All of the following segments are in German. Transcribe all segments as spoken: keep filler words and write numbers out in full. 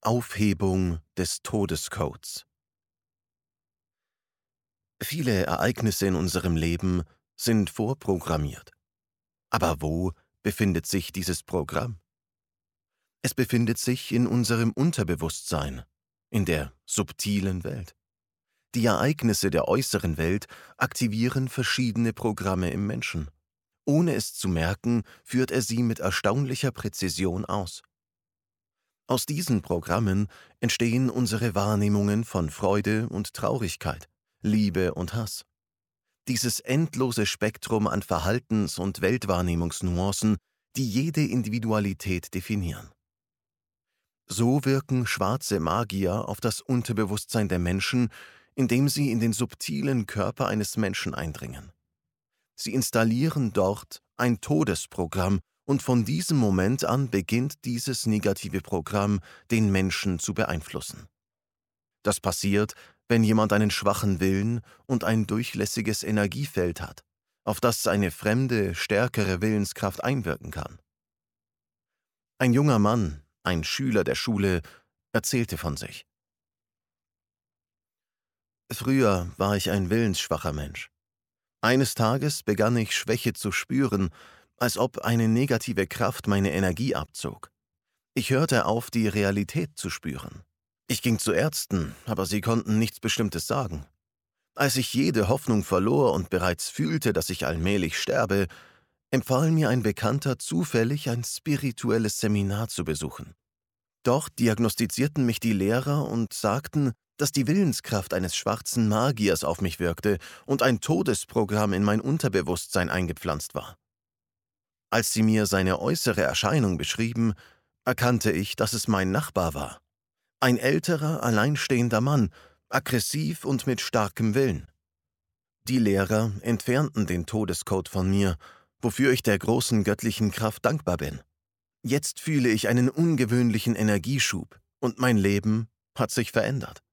Aufhebung des Todescodes. Viele Ereignisse in unserem Leben sind vorprogrammiert. Aber wo befindet sich dieses Programm? Es befindet sich in unserem Unterbewusstsein, in der subtilen Welt. Die Ereignisse der äußeren Welt aktivieren verschiedene Programme im Menschen. Ohne es zu merken, führt er sie mit erstaunlicher Präzision aus. Aus diesen Programmen entstehen unsere Wahrnehmungen von Freude und Traurigkeit, Liebe und Hass. Dieses endlose Spektrum an Verhaltens- und Weltwahrnehmungsnuancen, die jede Individualität definieren. So wirken schwarze Magier auf das Unterbewusstsein der Menschen, indem sie in den subtilen Körper eines Menschen eindringen. Sie installieren dort ein Todesprogramm, und von diesem Moment an beginnt dieses negative Programm, den Menschen zu beeinflussen. Das passiert, wenn jemand einen schwachen Willen und ein durchlässiges Energiefeld hat, auf das eine fremde, stärkere Willenskraft einwirken kann. Ein junger Mann, ein Schüler der Schule, erzählte von sich. Früher war ich ein willensschwacher Mensch. Eines Tages begann ich Schwäche zu spüren, als ob eine negative Kraft meine Energie abzog. Ich hörte auf, die Realität zu spüren. Ich ging zu Ärzten, aber sie konnten nichts Bestimmtes sagen. Als ich jede Hoffnung verlor und bereits fühlte, dass ich allmählich sterbe, empfahl mir ein Bekannter zufällig, ein spirituelles Seminar zu besuchen. Dort diagnostizierten mich die Lehrer und sagten, dass die Willenskraft eines schwarzen Magiers auf mich wirkte und ein Todesprogramm in mein Unterbewusstsein eingepflanzt war. Als sie mir seine äußere Erscheinung beschrieben, erkannte ich, dass es mein Nachbar war. Ein älterer, alleinstehender Mann, aggressiv und mit starkem Willen. Die Lehrer entfernten den Todescode von mir, wofür ich der großen göttlichen Kraft dankbar bin. Jetzt fühle ich einen ungewöhnlichen Energieschub und mein Leben hat sich verändert.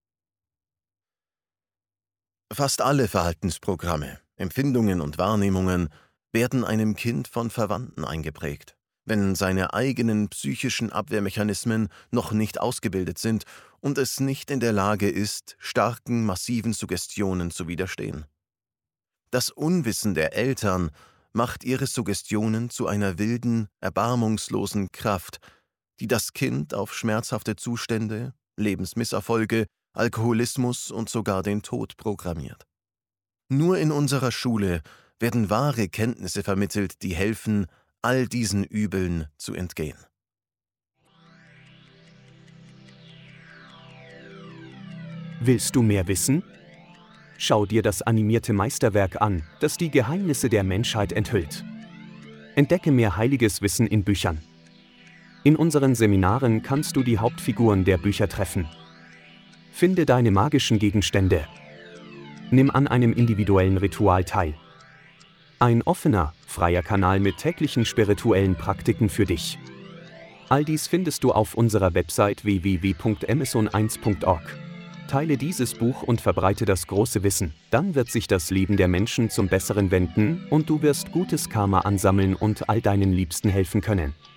Fast alle Verhaltensprogramme, Empfindungen und Wahrnehmungen werden einem Kind von Verwandten eingeprägt, wenn seine eigenen psychischen Abwehrmechanismen noch nicht ausgebildet sind und es nicht in der Lage ist, starken, massiven Suggestionen zu widerstehen. Das Unwissen der Eltern macht ihre Suggestionen zu einer wilden, erbarmungslosen Kraft, die das Kind auf schmerzhafte Zustände, Lebensmisserfolge, Alkoholismus und sogar den Tod programmiert. Nur in unserer Schule werden wahre Kenntnisse vermittelt, die helfen, all diesen Übeln zu entgehen. Willst du mehr wissen? Schau dir das animierte Meisterwerk an, das die Geheimnisse der Menschheit enthüllt. Entdecke mehr heiliges Wissen in Büchern. In unseren Seminaren kannst du die Hauptfiguren der Bücher treffen. Finde deine magischen Gegenstände. Nimm an einem individuellen Ritual teil. Ein offener, freier Kanal mit täglichen spirituellen Praktiken für dich. All dies findest du auf unserer Website w w w punkt amazon eins punkt org. Teile dieses Buch und verbreite das große Wissen, dann wird sich das Leben der Menschen zum Besseren wenden und du wirst gutes Karma ansammeln und all deinen Liebsten helfen können.